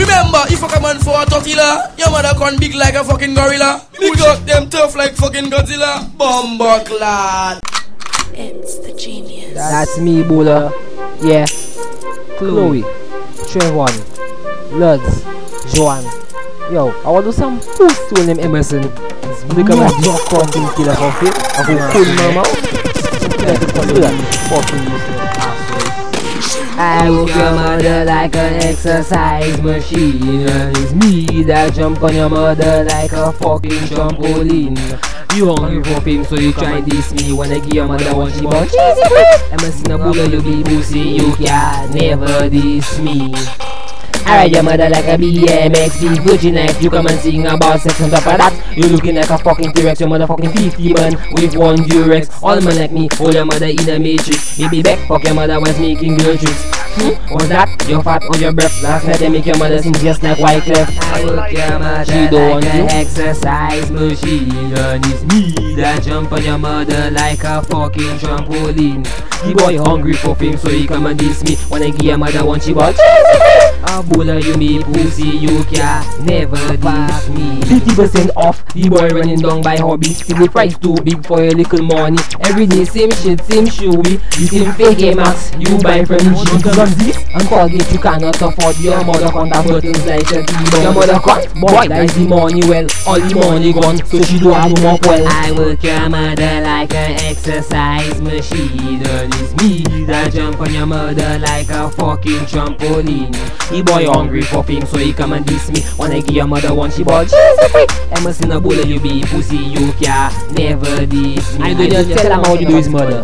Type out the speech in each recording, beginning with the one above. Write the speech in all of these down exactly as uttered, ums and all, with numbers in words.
Remember, if fuck a man for a tortilla, your mother con big like a fucking gorilla. Big up them tough like fucking Godzilla. Bomba clad. It's the genius. That's me, Bula. Yeah. Chloe, Trevon, Luds, Joanne. Yo, I want to do some post to name Emerson. Look at my big fucking killer of it. I will pull my mouth. Fucking useless asshole. I woke your mother like an exercise machine. It's me that jump on your mother like a fucking trampoline. You hungry for fame, so you try and diss me. Wanna give your mother one she bought cheesy please. Emerson a bulla, you be pussy, you can never diss me. I ride your mother like a B M X, big virgin X. You come and sing about sex on top of that. You looking like a fucking T-Rex, your motherfucking fifty man with one Durex. All man like me, hold your mother in a matrix. Baby back, fuck your mother was making girl tricks. Hmm? Was that your fat or your breath? Last night they make your mother sing just like Wyclef. I work your mother she don't like an exercise machine. And it's me that jump on your mother like a fucking trampoline. The boy hungry for fame, so he come and diss me. When I give your mother one she bought a bulla, you me pussy, you can never diss me. Fifty percent off, the boy running down by hobby. See the price too big for your little money. Every day same shit, same shoey. The same fake A-Max you buy from G. This and Colgate you cannot afford. Your mother can't have buttons like a keyboard. Your mother can't, boy, that is the money well. All the money gone, so she don't have no more well. I work your mother like an exercise machine. And it's me that jump on your mother like a fucking trampoline. The boy hungry for fame, so he come and diss me. When I give your mother one she bought cheesy quick. Emerson a bulla, you be pussy, you can never diss me. I do just tell him how you do his mother.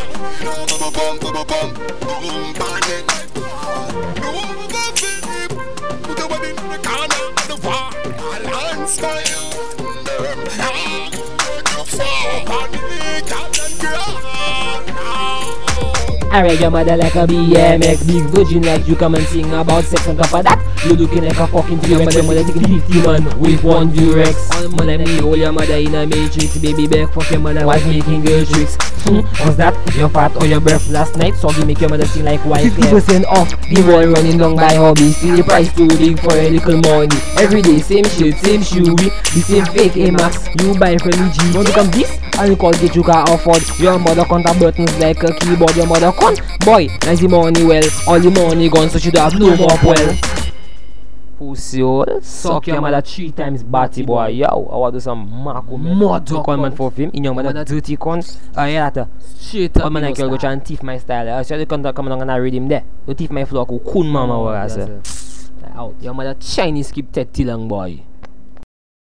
I ride your mother like a B M X, big virgin like you come and sing about sex on top of that. You looking like a fucking T-Rex, your mother taking fifty man with one Durex. All man like me, hold your mother in a matrix. Baby back, fuck your mother was making girl tricks. Hmm, was that your fat or your breath last night? So you make your mother sing like Wyclef. Fifty percent off, the boy running down by hobby. See the price too big for a little money. Every day same shit, same shoey. The same fake A-Max you buy from G. Want to come this? And you Colgate you can afford. Your mother can't have buttons like a keyboard. Your mother can't. Boy, that's the money well. All the money gone, so she don't have no more well. Pussy hole, suck your mother three times batty boy. Yo, I want to do some Marco mother call man for film. In your mother dirty cons. I hear that. Shit up. Man like you go try and thief my style. I saw the contact come along and I read him there. You thief my flock who kun mama was. Out. Your mother Chinese keep thirty long boy.